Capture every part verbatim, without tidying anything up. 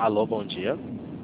Alô, bom dia.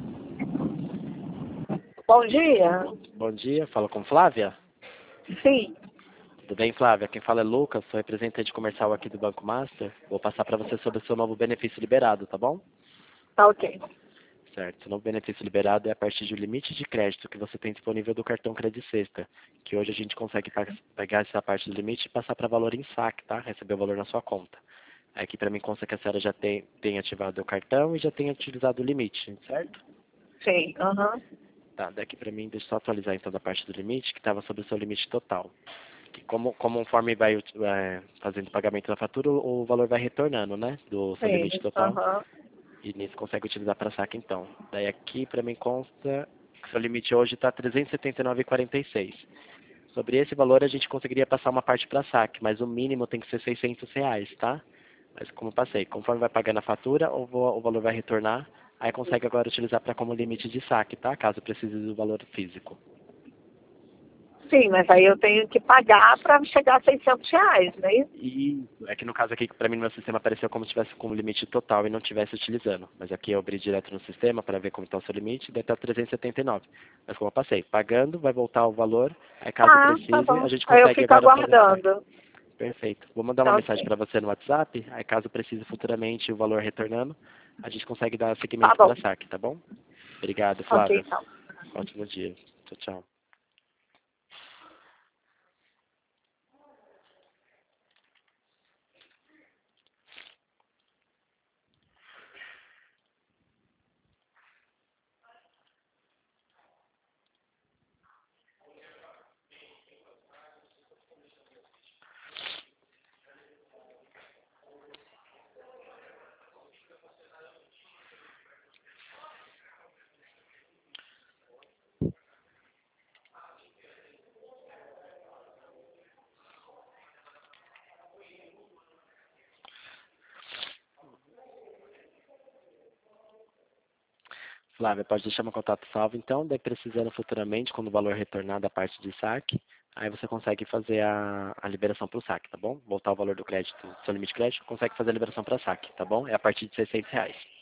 Bom dia. Bom dia, fala com Flávia? Sim. Tudo bem, Flávia? Quem fala é Lucas, sou representante comercial aqui do Banco Master. Vou passar para você sobre o seu novo benefício liberado, tá bom? Tá ok. Certo. O novo benefício liberado é a partir do limite de crédito que você tem disponível do cartão Credit Sexta, que hoje a gente consegue pa- pegar essa parte do limite e passar para valor em saque, tá? Receber o valor na sua conta. Aqui para mim consta que a senhora já tem, tem ativado o cartão e já tem utilizado o limite, certo? Sim. Aham. Tá, daqui para mim, deixa eu só atualizar então da parte do limite, que estava sobre o seu limite total. Que como, como conforme vai é, fazendo o pagamento da fatura, o, o valor vai retornando, né? Do seu limite Sim. total. Aham. E nisso consegue utilizar para saque então. Daí aqui para mim consta que seu limite hoje está trezentos e setenta e nove vírgula quarenta e seis. Sobre esse valor a gente conseguiria passar uma parte para saque, mas o mínimo tem que ser seiscentos reais, tá? Mas como passei, conforme vai pagando a fatura, o, vo- o valor vai retornar, aí consegue agora utilizar para como limite de saque, tá? Caso precise do valor físico. Sim, mas aí eu tenho que pagar para chegar a seiscentos reais, não é isso? E é que no caso aqui, para mim no meu sistema apareceu como se tivesse com o limite total e não estivesse utilizando. Mas aqui eu abri direto no sistema para ver como está o seu limite, deve estar trezentos e setenta e nove. Mas como eu passei, pagando, vai voltar o valor, aí caso Ah, tá precise, bom. a gente Aí eu consegue fico agora fazer o saque. aguardando. Perfeito. Vou mandar uma Tá mensagem ok. para você no WhatsApp, aí caso precise futuramente o valor retornando, a gente consegue dar Tá seguimento bom. para saque, tá bom? Obrigado, Ok, Flávia. então. Ótimo dia. Tchau, tchau. Flávia, pode deixar meu contato salvo, então, daí precisando futuramente, quando o valor retornar da parte de saque, aí você consegue fazer a, a liberação para o saque, tá bom? Voltar o valor do crédito, seu limite de crédito, consegue fazer a liberação para saque, tá bom? É a partir de seiscentos reais.